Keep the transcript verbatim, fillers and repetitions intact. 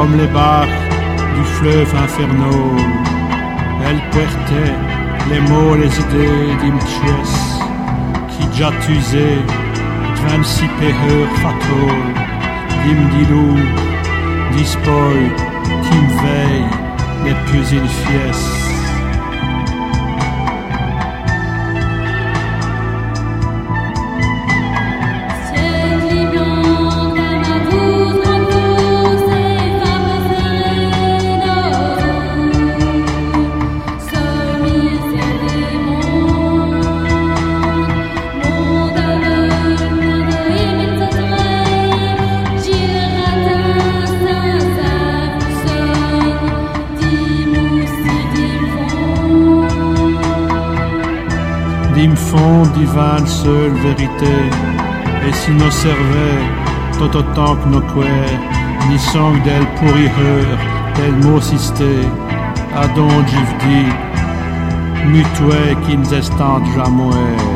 comme les barques du fleuve infernal. Elle portait les mots, les idées d'Imtchies, qui j'attusais devant si peur fatal, d'Imdilou, d'Ispoil, qui me veille, les plus une fiesse. Dim fond divine seule vérité, et si nos servait, tout autant que nos quers, ni sang d'elle pourrieur, tel mot sisté, adon j'y dit, mutué qui nous estende jamais.